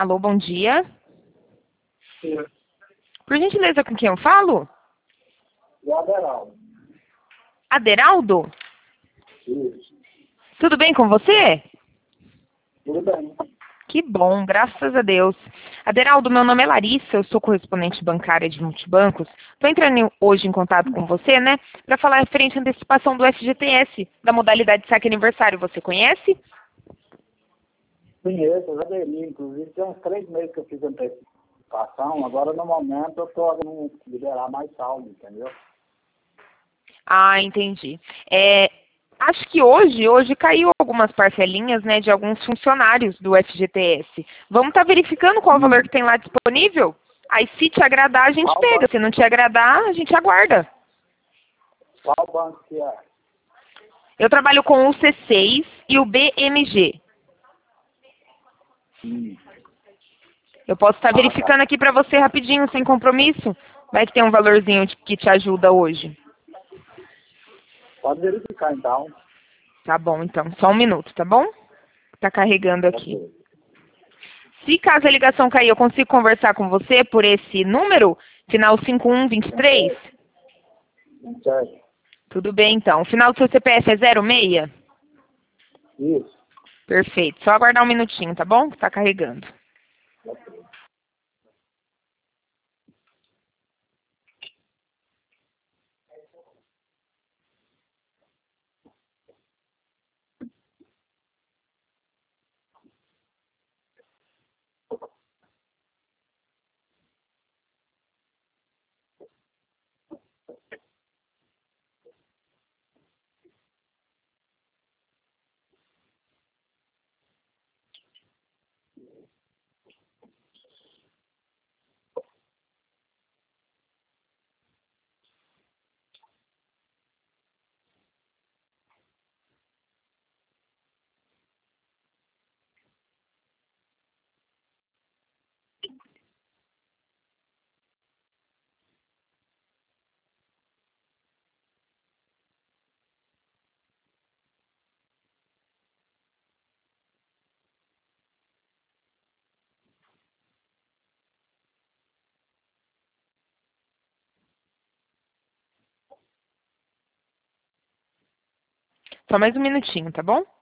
Alô, bom dia. Sim. Por gentileza, com quem eu falo? O Aderaldo. Aderaldo? Isso. Tudo bem com você? Tudo bem. Que bom, graças a Deus. Aderaldo, meu nome é Larissa, eu sou correspondente bancária de multibancos. Estou entrando hoje em contato com você, né, para falar referente à antecipação do FGTS, da modalidade saque aniversário. Você conhece? Conheço, eu já aderi. Inclusive, tem uns 3 meses que eu fiz antecipação. Agora, no momento, eu estou querendo liberar mais saldo, entendeu? Ah, entendi. Acho que hoje caiu algumas parcelinhas, né, de alguns funcionários do FGTS. Vamos estar verificando qual o valor que tem lá disponível? Aí, se te agradar, a gente Qual pega. banco, Se não te agradar, a gente aguarda. qual banco que é? Eu trabalho com o C6 e o BMG. Eu posso estar Ah, tá. verificando aqui para você rapidinho, sem compromisso. Vai que tem um valorzinho que te ajuda hoje. Pode verificar, então. Tá bom, então. Só um minuto, tá bom? Tá carregando aqui. Ok. Se caso a ligação cair, eu consigo conversar com você por esse número, final 5123? 27. Tudo bem, então. O final do seu CPF é 06? Isso. Perfeito. Só aguardar um minutinho, tá bom? Tá carregando. Só mais um minutinho, tá bom?